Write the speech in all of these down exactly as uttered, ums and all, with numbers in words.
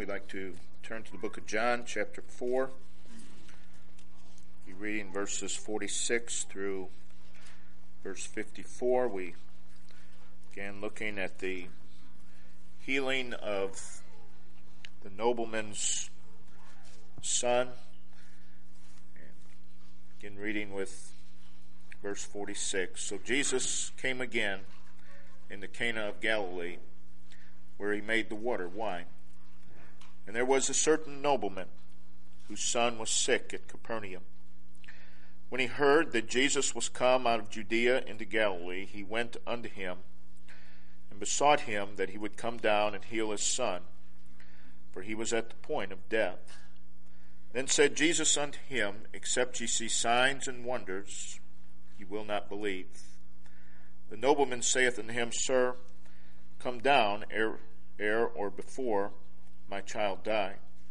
we'd like to turn to the book of John, chapter four. We'll be reading verses forty-six through verse fifty-four. We began looking at the healing of the nobleman's son. And begin reading with verse forty-six. So Jesus came again into Cana of Galilee, where he made the water wine. And there was a certain nobleman whose son was sick at Capernaum. When he heard that Jesus was come out of Judea into Galilee, he went unto him and besought him that he would come down and heal his son, for he was at the point of death. Then said Jesus unto him, Except ye see signs and wonders, ye will not believe. The nobleman saith unto him, Sir, come down ere, ere or before my child die.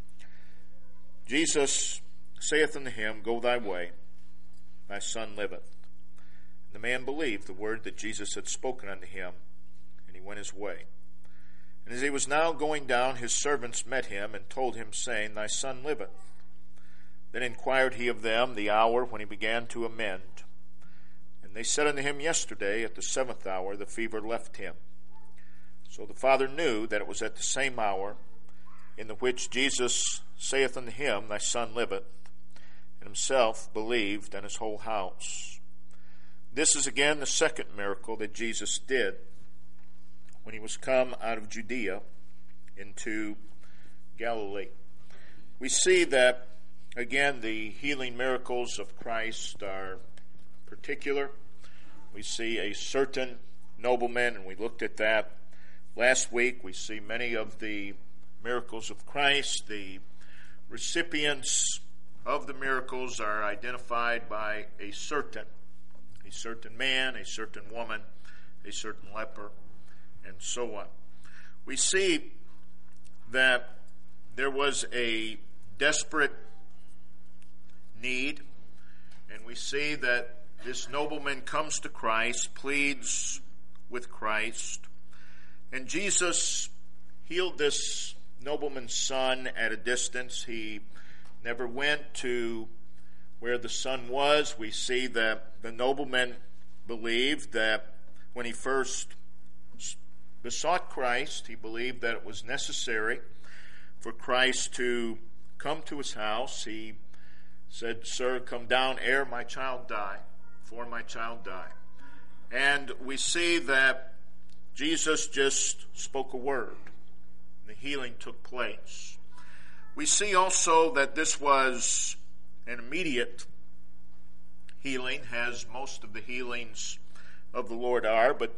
Jesus saith unto him, Go thy way, thy son liveth. And the man believed the word that Jesus had spoken unto him, and he went his way. And as he was now going down, his servants met him, and told him, saying, Thy son liveth. Then inquired he of them the hour when he began to amend. And they said unto him, Yesterday at the seventh hour the fever left him. So the father knew that it was at the same hour in the which Jesus saith unto him, Thy son liveth, and himself believed, and his whole house. This is again the second miracle that Jesus did when he was come out of Judea into Galilee. We see that, again, the healing miracles of Christ are particular. We see a certain nobleman, and we looked at that last week. We see many of the miracles of Christ. The recipients of the miracles are identified by a certain, a certain man, a certain woman, a certain leper, and so on. We see that there was a desperate need, and we see that this nobleman comes to Christ, pleads with Christ, and Jesus healed this nobleman's son at a distance. He never went to where the son was. We see that the nobleman believed that when he first besought Christ, he believed that it was necessary for Christ to come to his house. He said, Sir, come down ere my child die, before my child die. And we see that Jesus just spoke a word. The healing took place. We see also that this was an immediate healing, as most of the healings of the Lord are, but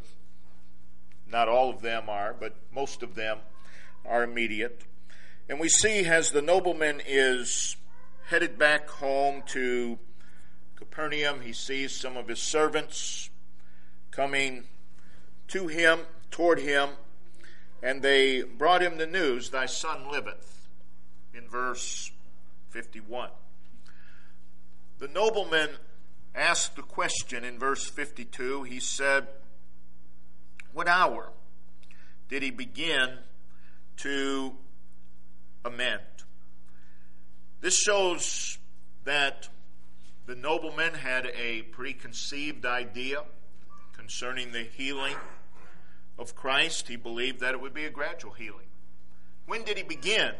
not all of them are, but most of them are immediate. And we see as the nobleman is headed back home to Capernaum, he sees some of his servants coming to him, toward him, and they brought him the news, Thy son liveth, in verse fifty-one. The nobleman asked the question in verse fifty-two. He said, What hour did he begin to amend? This shows that the nobleman had a preconceived idea concerning the healing of Christ. He believed that it would be a gradual healing. When did he begin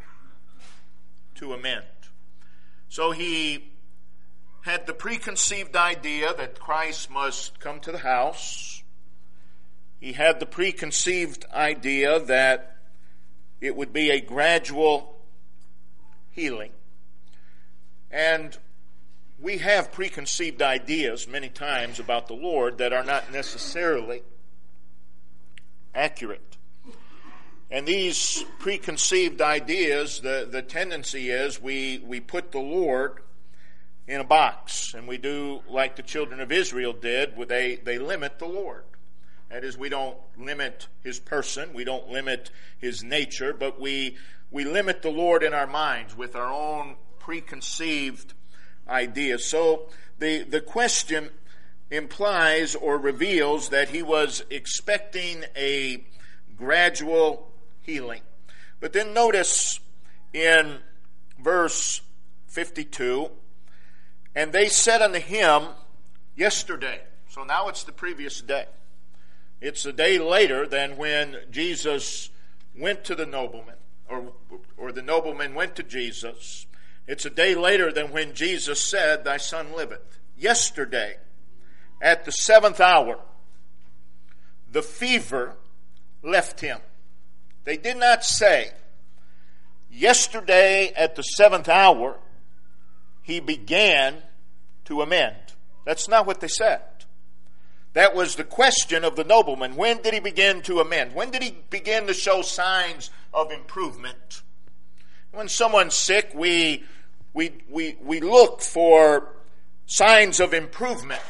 to amend? So he had the preconceived idea that Christ must come to the house. He had the preconceived idea that it would be a gradual healing. And we have preconceived ideas many times about the Lord that are not necessarily accurate. And these preconceived ideas, the, the tendency is we, we put the Lord in a box, and we do like the children of Israel did, where they, they limit the Lord. That is, we don't limit his person, we don't limit his nature, but we we limit the Lord in our minds with our own preconceived ideas. So the, the question implies or reveals that he was expecting a gradual healing. But then notice in verse fifty-two, and they said unto him yesterday. So now it's the previous day. It's a day later than when Jesus went to the nobleman, or, or the nobleman went to Jesus. It's a day later than when Jesus said, thy son liveth. Yesterday, at the seventh hour, the fever left him. They did not say, yesterday at the seventh hour, he began to amend. That's not what they said. That was the question of the nobleman. When did he begin to amend? When did he begin to show signs of improvement? When someone's sick, we, we, we, we look for signs of improvement.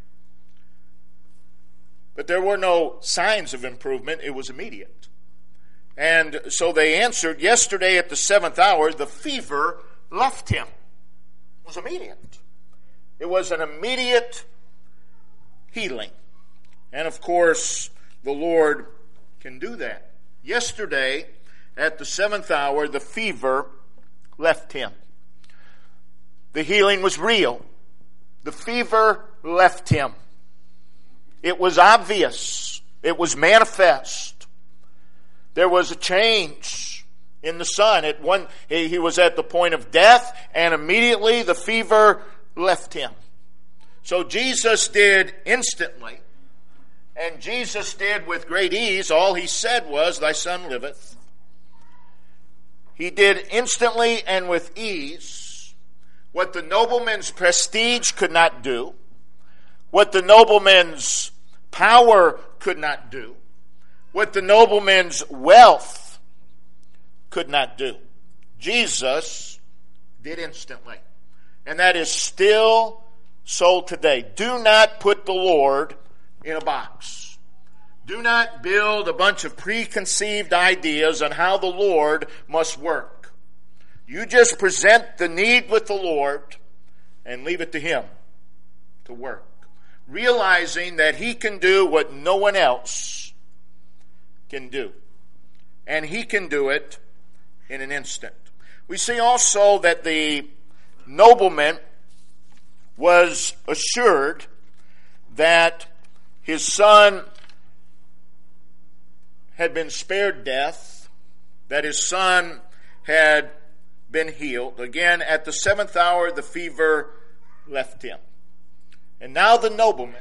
But there were no signs of improvement. It was immediate. And so they answered, yesterday at the seventh hour, the fever left him. It was immediate. It was an immediate healing. And of course, the Lord can do that. Yesterday, at the seventh hour, the fever left him. The healing was real. The fever left him. It was obvious. It was manifest. There was a change in the son. At one, he, he was at the point of death, and immediately the fever left him. So Jesus did instantly, and Jesus did with great ease. All he said was, thy son liveth. He did instantly and with ease what the nobleman's prestige could not do, what the nobleman's power could not do, what the nobleman's wealth could not do. Jesus did instantly. And that is still so today. Do not put the Lord in a box. Do not build a bunch of preconceived ideas on how the Lord must work. You just present the need with the Lord and leave it to Him to work, realizing that He can do what no one else can do. And He can do it in an instant. We see also that the nobleman was assured that his son had been spared death, that his son had been healed. Again, at the seventh hour, the fever left him. And now the nobleman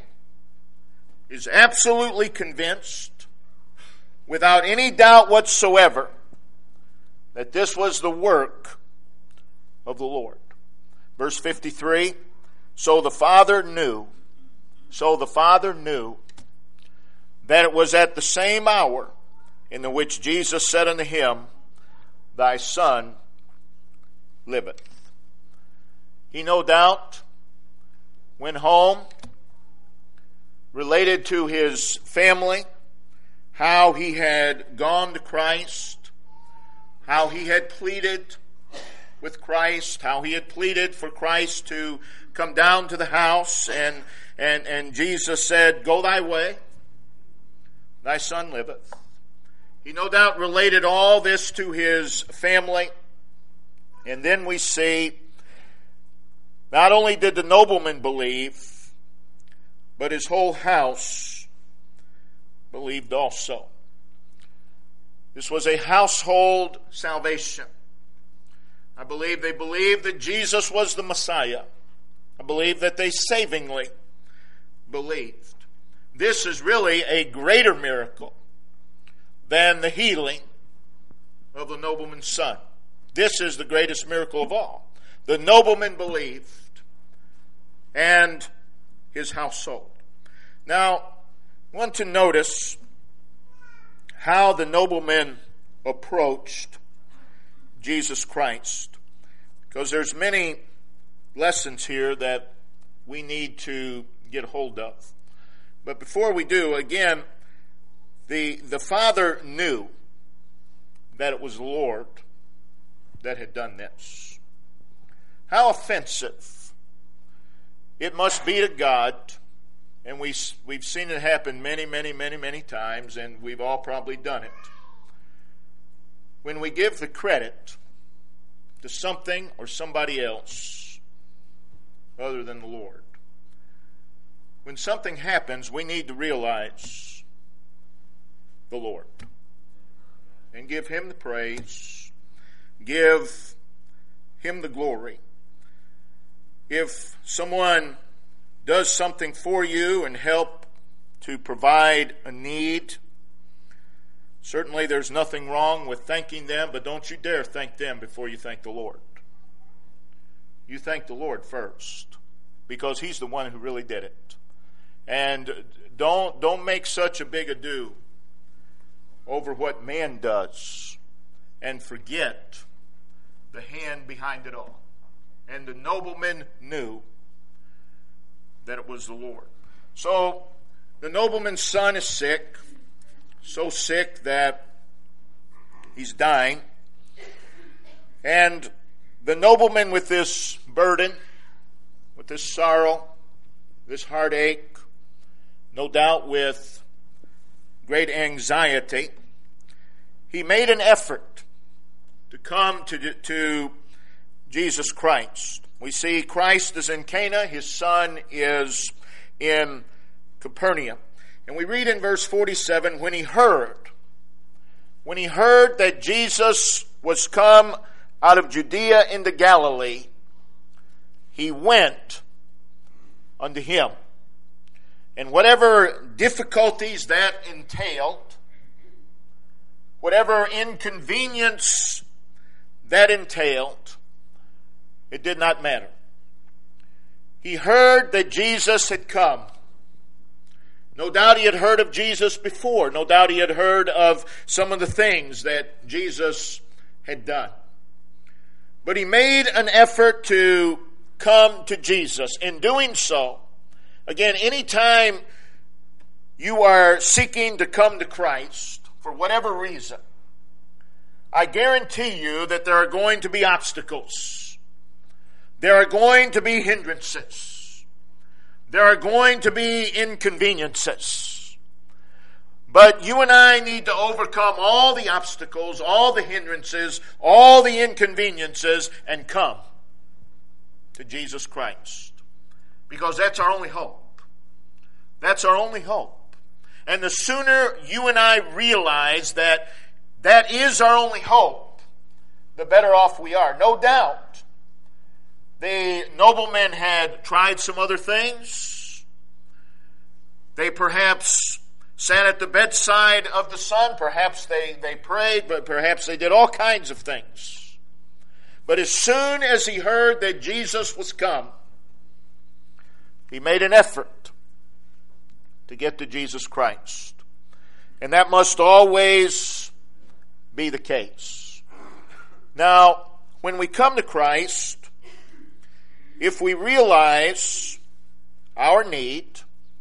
is absolutely convinced, without any doubt whatsoever, that this was the work of the Lord. Verse fifty-three, so the father knew, so the father knew that it was at the same hour in the which Jesus said unto him, thy son liveth. He no doubt went home, related to his family how he had gone to Christ, how he had pleaded with Christ, how he had pleaded for Christ to come down to the house, and and and Jesus said, go thy way, thy son liveth. He no doubt related all this to his family. And then we see, not only did the nobleman believe, but his whole house believed also. This was a household salvation. I believe they believed that Jesus was the Messiah. I believe that they savingly believed. This is really a greater miracle than the healing of the nobleman's son. This is the greatest miracle of all. The nobleman believed, and his household. Now, I want to notice how the nobleman approached Jesus Christ, because there's many lessons here that we need to get hold of. But before we do, again, the, the father knew that it was the Lord that had done this. How offensive it must be to God, and we, we've seen it happen many, many, many, many times, and we've all probably done it. when we give the credit to something or somebody else other than the Lord. When something happens, we need to realize the Lord and give Him the praise, give Him the glory. If someone does something for you and help to provide a need, certainly there's nothing wrong with thanking them, but don't you dare thank them before you thank the Lord. You thank the Lord first, because He's the one who really did it. And don't don't make such a big ado over what man does and forget the hand behind it all. And the nobleman knew that it was the Lord. So the nobleman's son is sick, so sick that he's dying. And the nobleman, with this burden, with this sorrow, this heartache, no doubt with great anxiety, he made an effort to come to, to Jesus Christ. We see Christ is in Cana, his son is in Capernaum. And we read in verse forty-seven, when he heard, when he heard that Jesus was come out of Judea into Galilee, he went unto him. And whatever difficulties that entailed, whatever inconvenience that entailed, it did not matter. He heard that Jesus had come. No doubt he had heard of Jesus before. No doubt he had heard of some of the things that Jesus had done. But he made an effort to come to Jesus. In doing so, again, anytime you are seeking to come to Christ, for whatever reason, I guarantee you that there are going to be obstacles. There are going to be hindrances. There are going to be inconveniences. But you and I need to overcome all the obstacles, all the hindrances, all the inconveniences, and come to Jesus Christ. Because that's our only hope. That's our only hope. And the sooner you and I realize that that is our only hope, the better off we are. No doubt, the noblemen had tried some other things. They perhaps sat at the bedside of the son. Perhaps they, they prayed, but perhaps they did all kinds of things. But as soon as he heard that Jesus was come, he made an effort to get to Jesus Christ. And that must always be the case. Now, when we come to Christ, if we realize our need,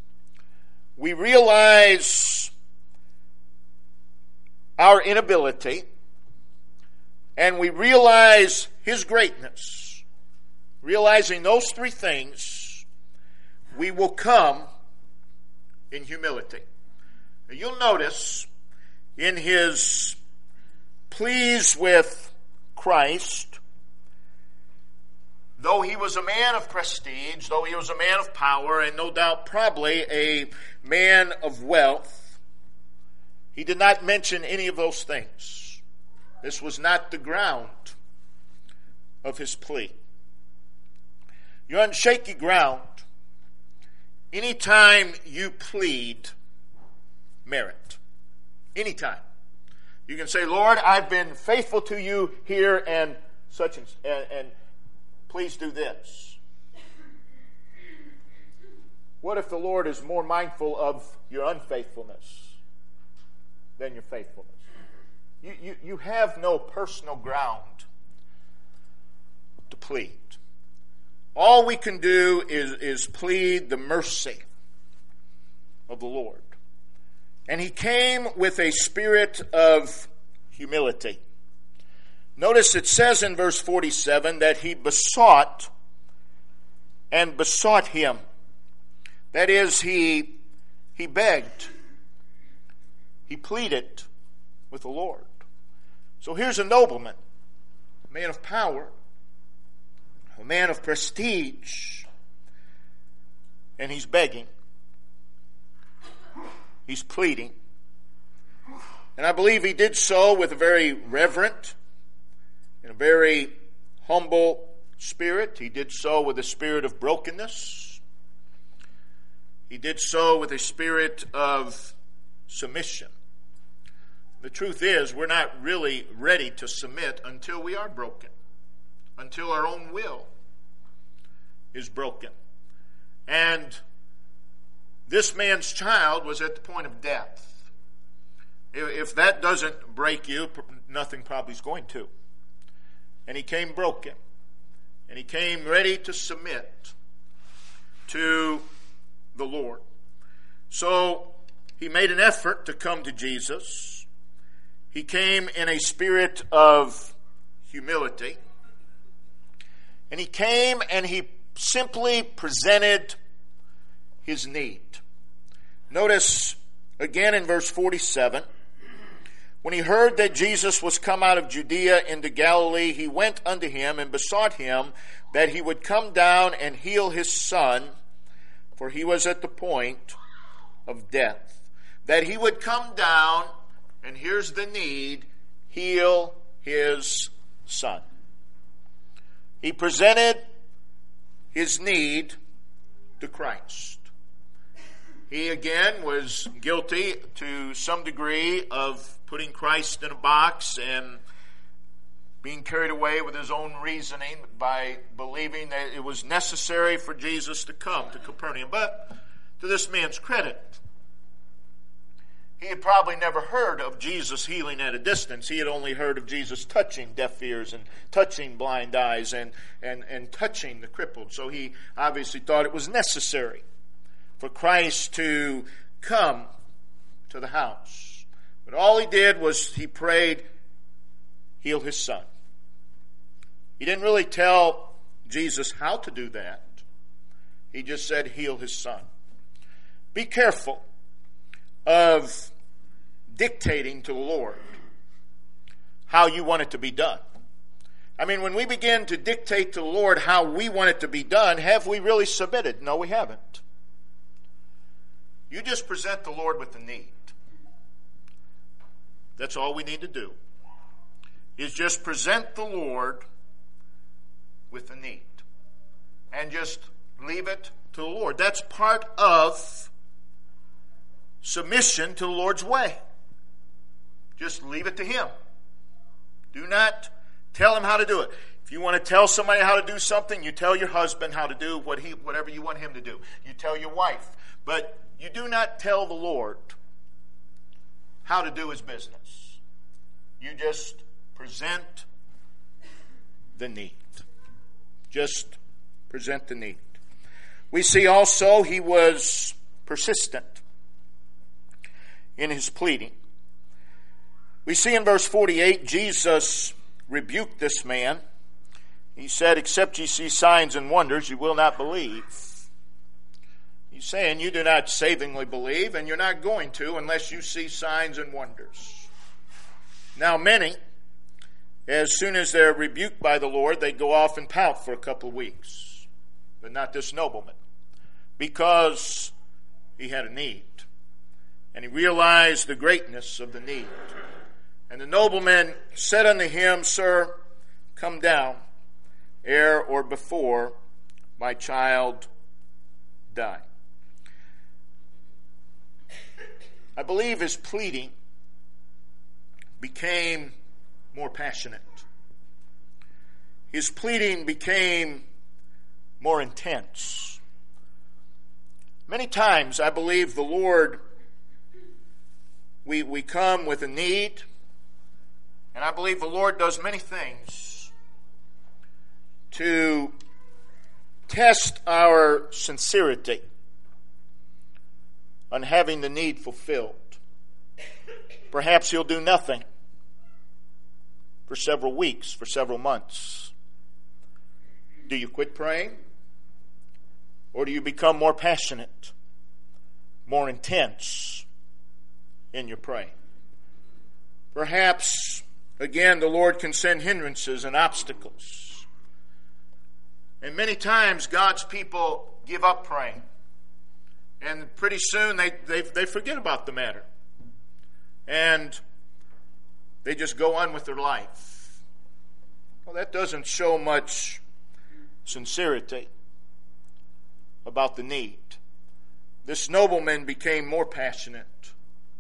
we realize our inability, and we realize His greatness, realizing those three things, we will come in humility. Now, you'll notice in his pleas with Christ, though he was a man of prestige, though he was a man of power, and no doubt probably a man of wealth, he did not mention any of those things. This was not the ground of his plea. You're on shaky ground anytime you plead merit. Anytime. You can say, Lord, I've been faithful to you here and such and, and, and please do this. What if the Lord is more mindful of your unfaithfulness than your faithfulness? You, you, you have no personal ground to plead. All we can do is, is plead the mercy of the Lord. And he came with a spirit of humility. Notice it says in verse forty-seven that he besought and besought him. That is, he, he begged. He pleaded with the Lord. So here's a nobleman, a man of power, a man of prestige, and he's begging. He's pleading. And I believe he did so with a very reverent and a very humble spirit. He did so with a spirit of brokenness. He did so with a spirit of submission. The truth is, we're not really ready to submit until we are broken, until our own will is broken. And this man's child was at the point of death. If that doesn't break you, nothing probably is going to. And he came broken. And he came ready to submit to the Lord. So he made an effort to come to Jesus. He came in a spirit of humility. And he came and he simply presented his need. Notice again in verse forty-seven, when he heard that Jesus was come out of Judea into Galilee, he went unto him and besought him that he would come down and heal his son, for he was at the point of death. That he would come down, and here's the need, heal his son. He presented his need to Christ. He again was guilty to some degree of putting Christ in a box and being carried away with his own reasoning by believing that it was necessary for Jesus to come to Capernaum. But to this man's credit, he had probably never heard of Jesus healing at a distance. He had only heard of Jesus touching deaf ears and touching blind eyes and, and, and touching the crippled. So he obviously thought it was necessary for Christ to come to the house. But all he did was he prayed, heal his son. He didn't really tell Jesus how to do that. He just said, heal his son. Be careful of dictating to the Lord how you want it to be done. I mean, when we begin to dictate to the Lord how we want it to be done, have we really submitted? No, we haven't. You just present the Lord with the need. That's all we need to do, is just present the Lord with the need. And just leave it to the Lord. That's part of submission to the Lord's way. Just leave it to Him. Do not tell Him how to do it. If you want to tell somebody how to do something, you tell your husband how to do what he, whatever you want him to do. You tell your wife. But you do not tell the Lord how to do His business. You just present the need. Just present the need. We see also he was persistent in his pleading. We see in verse forty-eight, Jesus rebuked this man. He said, except ye see signs and wonders, you will not believe. He's saying you do not savingly believe, and you're not going to unless you see signs and wonders. Now many, as soon as they're rebuked by the Lord, they go off and pout for a couple of weeks. But not this nobleman. Because he had a need. And he realized the greatness of the need. And the nobleman said unto him, Sir, come down, ere or before my child die. I believe his pleading became more passionate. His pleading became more intense. Many times I believe the Lord, we, we come with a need, and I believe the Lord does many things to test our sincerity on having the need fulfilled. Perhaps He'll do nothing for several weeks, for several months. Do you quit praying? Or do you become more passionate, more intense in your praying? Perhaps again, the Lord can send hindrances and obstacles. And many times God's people give up praying. And pretty soon they, they, they forget about the matter. And they just go on with their life. Well, that doesn't show much sincerity about the need. This nobleman became more passionate,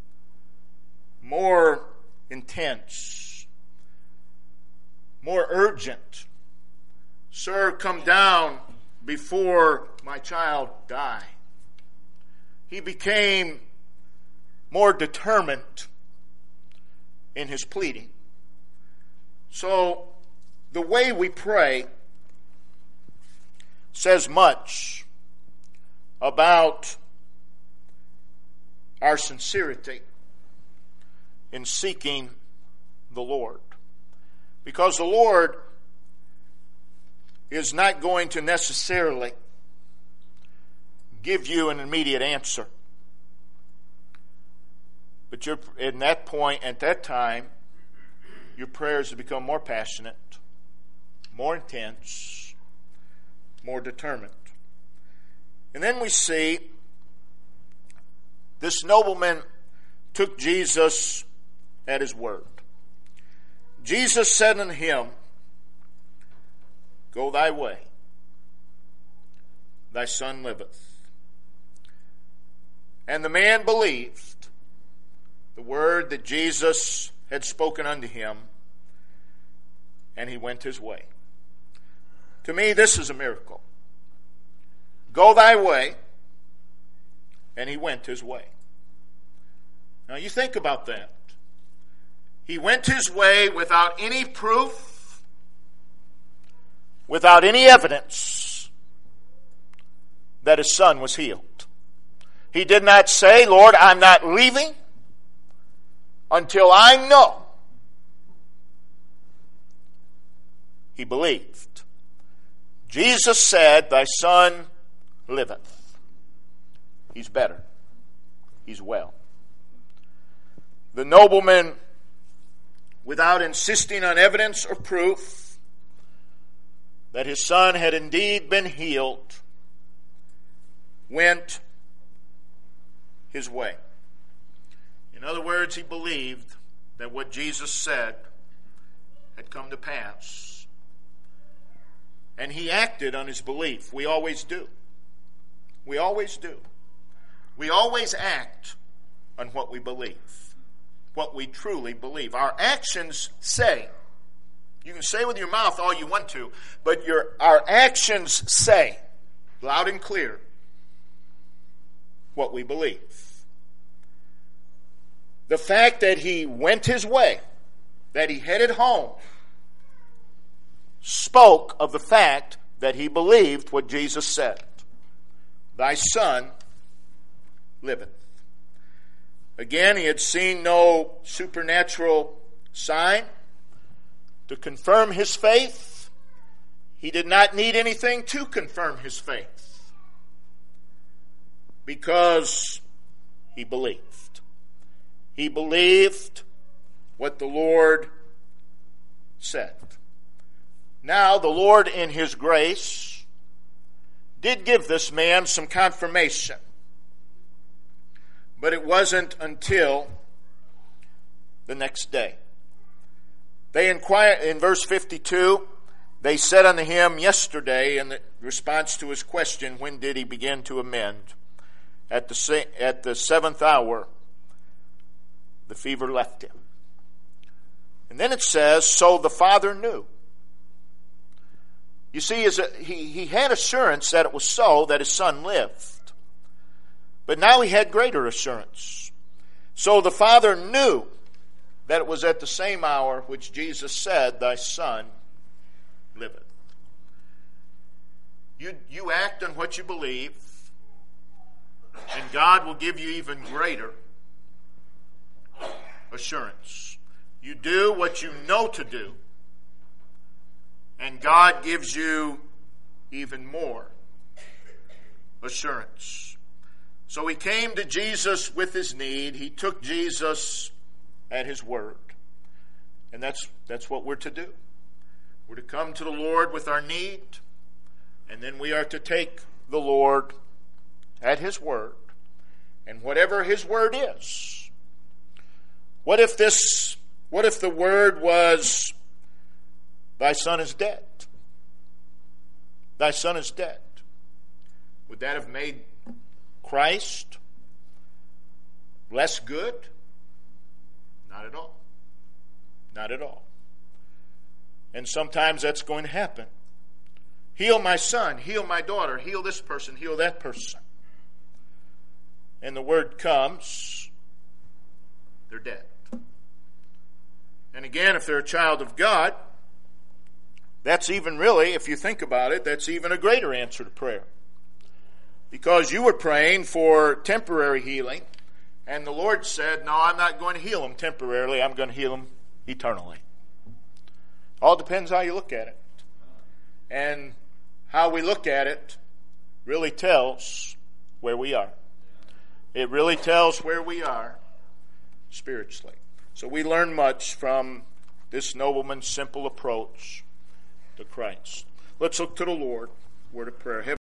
more intense, more urgent. Sir, come down before my child die. He became more determined in his pleading. So, the way we pray says much about our sincerity in seeking the Lord. Because the Lord is not going to necessarily give you an immediate answer. But you're, in that point, at that time, your prayers have become more passionate, more intense, more determined. And then we see this nobleman took Jesus at his word. Jesus said unto him, Go thy way, thy son liveth. And the man believed the word that Jesus had spoken unto him, and he went his way. To me, this is a miracle. Go thy way, and he went his way. Now you think about that. He went his way without any proof, without any evidence that his son was healed. He did not say, Lord, I'm not leaving until I know. He believed. Jesus said, Thy son liveth. He's better. He's well. The nobleman, without insisting on evidence or proof that his son had indeed been healed, went his way. In other words, he believed that what Jesus said had come to pass. And he acted on his belief. We always do. We always do. We always act on what we believe, what we truly believe. Our actions say. You can say with your mouth all you want to, but your our actions say, loud and clear, what we believe. The fact that he went his way, that he headed home, spoke of the fact that he believed what Jesus said. Thy son liveth. Again, he had seen no supernatural sign to confirm his faith. He did not need anything to confirm his faith, because he believed. He believed what the Lord said. Now, the Lord in his grace did give this man some confirmation. But it wasn't until the next day. They inquired, in verse fifty-two, they said unto him yesterday, in the response to his question, when did he begin to amend? At the, at the seventh hour, the fever left him. And then it says, so the father knew. You see, as a, he, he had assurance that it was so, that his son lived. But now he had greater assurance. So the father knew that it was at the same hour which Jesus said, Thy son liveth. You, you act on what you believe, and God will give you even greater assurance. You do what you know to do, and God gives you even more assurance. So he came to Jesus with his need. He took Jesus at his word. And that's that's what we're to do. We're to come to the Lord with our need, and then we are to take the Lord at His word. And whatever His word is. What if this, what if the word was, thy son is dead? Thy son is dead. Would that have made Christ less good? Not at all. Not at all. And sometimes that's going to happen. Heal my son, heal my daughter, heal this person, heal that person. And the word comes, they're dead. And again, if they're a child of God, that's even really, if you think about it, that's even a greater answer to prayer. Because you were praying for temporary healing, and the Lord said, no, I'm not going to heal them temporarily, I'm going to heal them eternally. All depends how you look at it. And how we look at it really tells where we are. It really tells where we are spiritually. So we learn much from this nobleman's simple approach to Christ. Let's look to the Lord. Word of prayer.